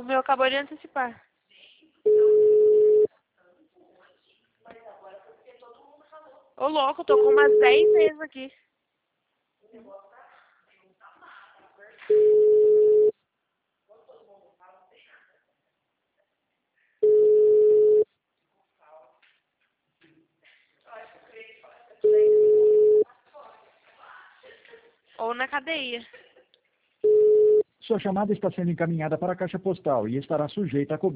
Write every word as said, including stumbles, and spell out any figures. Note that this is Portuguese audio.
O meu acabou de antecipar. Ô, louco, tô com umas dez vezes aqui. Ou na cadeia. Sua chamada está sendo encaminhada para a caixa postal e estará sujeita a cobrança.